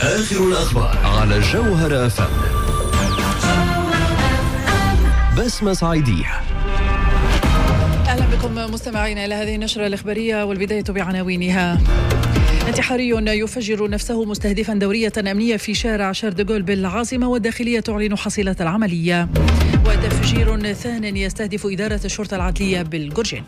آخر الأخبار على جوهر FM. بسمة صعيدية. أهلا بكم مستمعينا إلى هذه النشرة الإخبارية، والبداية بعناوينها. انتحاري يفجر نفسه مستهدفا دورية أمنية في شارع شاردوغول بالعاصمة، والداخلية تعلن حصيلة العملية. وتفجير ثان يستهدف إدارة الشرطة العدلية بالجرجاني.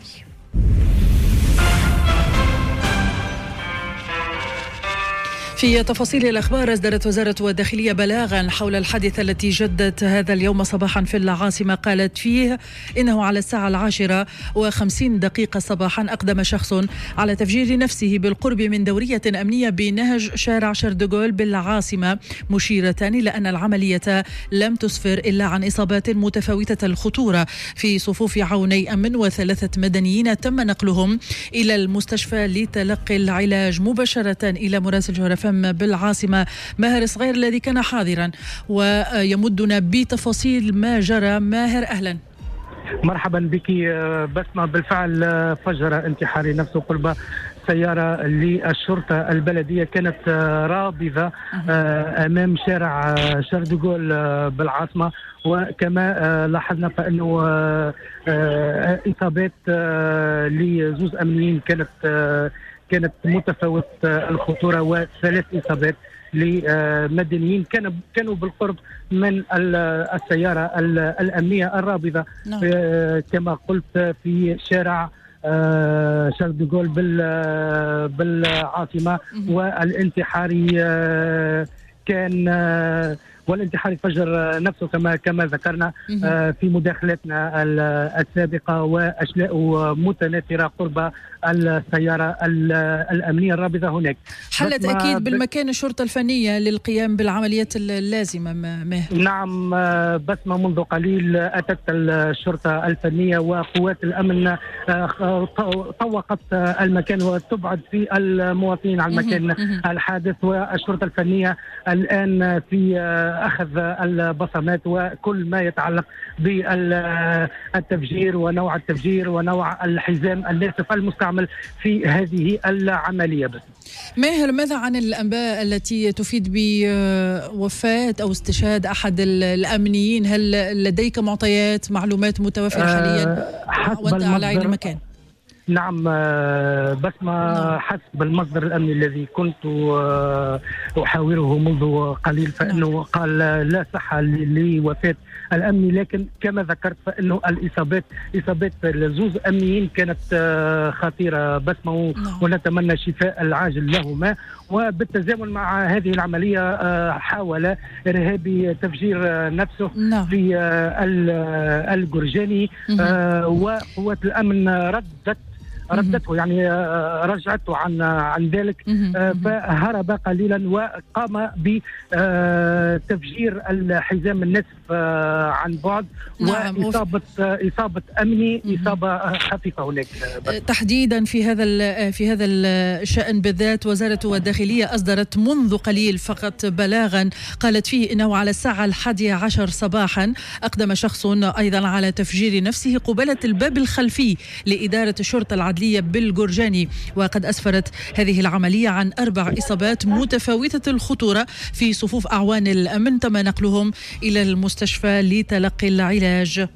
في تفاصيل الأخبار، أصدرت وزارة الداخلية بلاغا حول الحادثة التي جدت هذا اليوم صباحا في العاصمة. قالت فيه إنه على الساعة 10:50 صباحا أقدم شخص على تفجير نفسه بالقرب من دورية أمنية بنهج شارع شاردوغول بالعاصمة، مشيرة إلى أن العملية لم تسفر إلا عن إصابات متفاوتة الخطورة في صفوف عوني أمن، و3 مدنيين تم نقلهم إلى المستشفى لتلقي العلاج. مباشرة إلى مراسل جوهر بالعاصمة ماهر صغير الذي كان حاضرا ويمدنا بتفاصيل ما جرى. ماهر، أهلا. مرحبا بك بسمة. بالفعل فجر انتحاري نفسه قرب سيارة للشرطة البلدية كانت رابضة أمام شارع شاردوغول بالعاصمة، وكما لاحظنا فإنه إصابات لزوز أمنيين كانت متفاوت الخطورة، و3 إصابات لمدنيين كانوا بالقرب من السيارة الأمنية الرابضة. كما قلت في شارع شاردوغول بالعاصمة. والانتحاري فجر نفسه كما ذكرنا في مداخلتنا السابقة، وأشلاء متناثرة قرب السيارة الأمنية الرابضة هناك. حلت أكيد بالمكان الشرطة الفنية للقيام بالعمليات اللازمة. ماهر. نعم بسمة، منذ قليل أتت الشرطة الفنية وقوات الأمن طوقت المكان وتبعد في المواطنين عن مكان الحادث، والشرطة الفنية الآن في أخذ البصمات وكل ما يتعلق بالتفجير ونوع التفجير ونوع الحزام الناسف المستعمل في هذه العملية. بس ماهر، ماذا عن الأنباء التي تفيد بوفاة أو استشهاد أحد الأمنيين؟ هل لديك معلومات متوفرة حاليا وأنت على عين المكان؟ نعم بسمة، حسب المصدر الأمني الذي كنت أحاوره منذ قليل فإنه قال لا صحة لوفاة الأمني، لكن كما ذكرت فإنه إصابات زوز أمنيين كانت خطيرة بسمة، ونتمنى الشفاء العاجل لهما. وبالتزامن مع هذه العملية حاول إرهابي تفجير نفسه في الجرجاني، وقوات الأمن ردته، يعني رجعته عن ذلك، فهرب قليلا وقام بتفجير الحزام النسف عن بعد. وإصابة أمني، إصابة خفيفة هناك. تحديدا في هذا الشأن بالذات، وزارة الداخلية أصدرت منذ قليل فقط بلاغا قالت فيه إنه على الساعة 11 صباحا أقدم شخص أيضا على تفجير نفسه قبالة الباب الخلفي لإدارة الشرطة العدلية بالجرجاني. وقد أسفرت هذه العملية عن 4 إصابات متفاوتة الخطورة في صفوف أعوان الأمن، تم نقلهم إلى المستشفى لتلقي العلاج.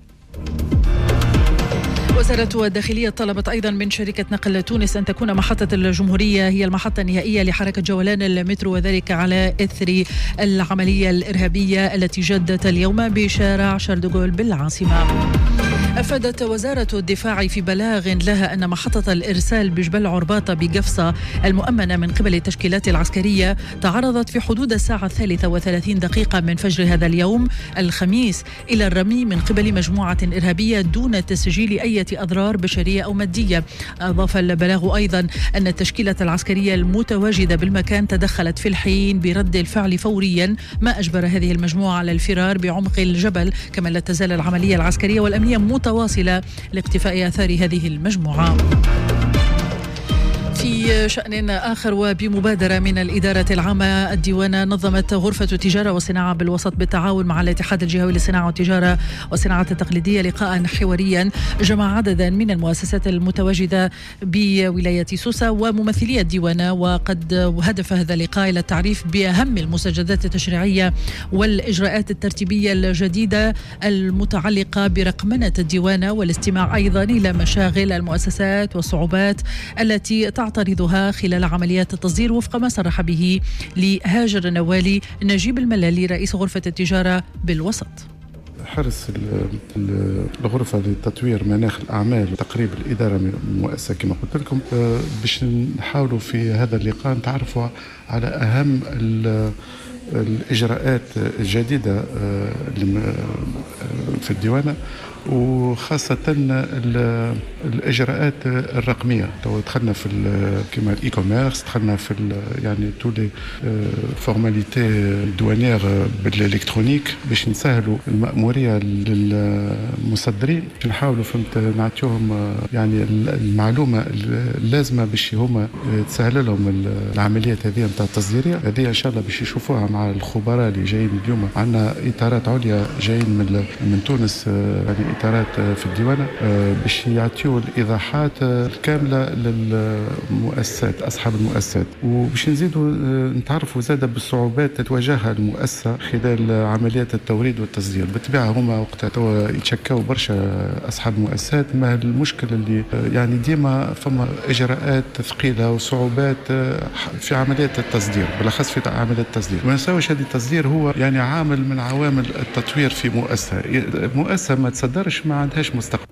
وزارة الداخلية طلبت أيضا من شركة نقل تونس أن تكون محطة الجمهورية هي المحطة النهائية لحركة جولان المترو، وذلك على إثر العملية الإرهابية التي جدت اليوم بشارع شاردوغول بالعاصمة. أفادت وزارة الدفاع في بلاغ لها أن محطة الإرسال بجبل عرباطة بقفصة المؤمنة من قبل التشكيلات العسكرية تعرضت في حدود الساعة 33 من فجر هذا اليوم الخميس إلى الرمي من قبل مجموعة إرهابية دون تسجيل أي أضرار بشرية أو مادية. أضاف البلاغ أيضا أن التشكيلة العسكرية المتواجدة بالمكان تدخلت في الحين برد الفعل فوريا، ما أجبر هذه المجموعة على الفرار بعمق الجبل. كما لا تزال العملية العسكرية والأمنية متواصلة لاقتفاء آثار هذه المجموعة. في شأن آخر وبمبادرة من الإدارة العامة الديوانة، نظمت غرفة التجارة والصناعة بالوسط بالتعاون مع الاتحاد الجهوي للصناعة والتجارة والصناعة التقليدية لقاء حواريا جمع عددا من المؤسسات المتواجدة بولاية سوسة وممثلي الديوانة. وقد هدف هذا اللقاء إلى التعريف بأهم المستجدات التشريعية والإجراءات الترتيبية الجديدة المتعلقة برقمنة الديوانة، والاستماع أيضا إلى مشاغل المؤسسات والصعوبات التي تعترضها خلال عمليات التصدير، وفق ما صرح به لهاجر النوالي نجيب الملالي رئيس غرفة التجارة بالوسط. حرص الغرفة لتطوير مناخ الأعمال وتقريب الإدارة من المؤسسة كما قلت لكم، باش نحاولوا في هذا اللقاء نتعرفوا على أهم الإجراءات الجديدة في الديوانة، وخاصة الإجراءات الرقمية. دخلنا في كما الإي كوميرس، دخلنا في يعني تولي فورماليتي دوانيير بالإلكترونيك باش نسهلوا المأمورية للمصدرين، باش نحاولوا نعطيوهم يعني المعلومة اللازمة باش هما تسهل لهم العمليات هذه نتاع التصديرية. هذه إن شاء الله باش يشوفوها مع الخبراء اللي جايين اليوم. عندنا إطارات عليا جايين من تونس، يعني إطارات في الديوانة باش يعطيوا الإيضاحات الكاملة للمؤسسات أصحاب المؤسسات، وباش نزيدوا نتعرفوا زادة بالصعوبات تواجهها المؤسسة خلال عمليات التوريد والتصدير. بالطبيعة هما وقتها يتشكوا برشا أصحاب المؤسسات، ما المشكلة اللي يعني ديما فما إجراءات ثقيلة وصعوبات في عملية التصدير، بالأخص في عملية التصدير. ما نساوش هذا التصدير هو يعني عامل من عوامل التطوير في مؤسسة ما تصدرش ما عندهاش مستقبل.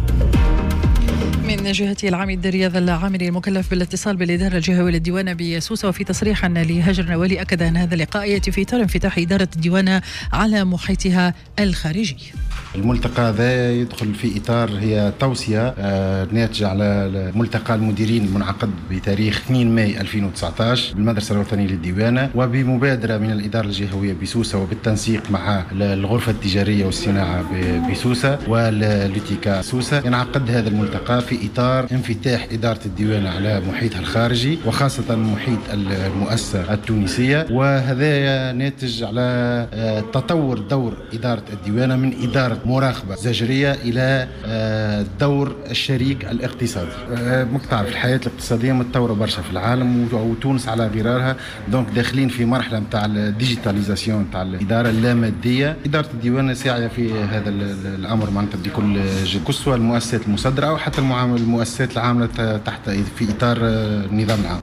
من جهته العميد رياض العامري المكلف بالاتصال بالإدارة الجهوية للديوانة بسوسة، وفي تصريح لهاجر نوالي أكد أن هذا اللقاء يأتي في إطار انفتاح إدارة الديوانة على محيطها الخارجي. الملتقى هذا يدخل في إطار هي توصية ناتجة على ملتقى المديرين المنعقد بتاريخ 2 ماي 2019 بالمدرسة الوطنية للديوانة، وبمبادرة من الإدارة الجهوية بسوسة وبالتنسيق مع الغرفة التجارية والصناعة بسوسة واللوتيكا سوسة. ينعقد هذا الملتقى في إطار انفتاح إدارة الديوانة على محيطها الخارجي، وخاصة محيط المؤسسة التونسية، وهذا ناتج على تطور دور إدارة الديوانة من إدارة مراقبة زجرية إلى دور الشريك الاقتصادي. مقطع في الحياة الاقتصادية متطورة برشا في العالم، وتونس على غرارها، دونك داخلين في مرحلة متاع الديجيتاليزاسيون متاع الإدارة اللامادية. إدارة الديوانة ساعية في هذا الأمر معناتها بكل جد، كسوة المؤسسات المصدرة أو حتى المؤسسات العاملة تحت في إطار النظام العام.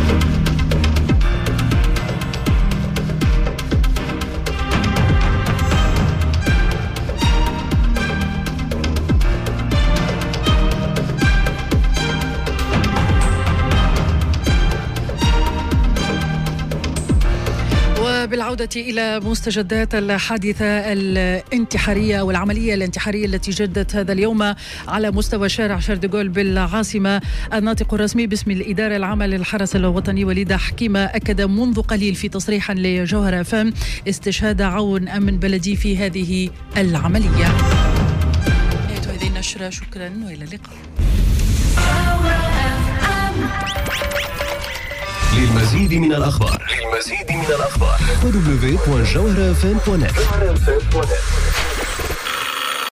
بالعودة إلى مستجدات الحادثة الانتحارية والعملية الانتحارية التي جدت هذا اليوم على مستوى شارع شارل دي غول بالعاصمة، الناطق الرسمي باسم الإدارة العامة للحرس الوطني وليد حكيمة أكد منذ قليل في تصريح لجوهرة FM استشهاد عون أمن بلدي في هذه العملية. هذه النشرة، شكرا وإلى اللقاء. للمزيد من الأخبار www.jawharafm.net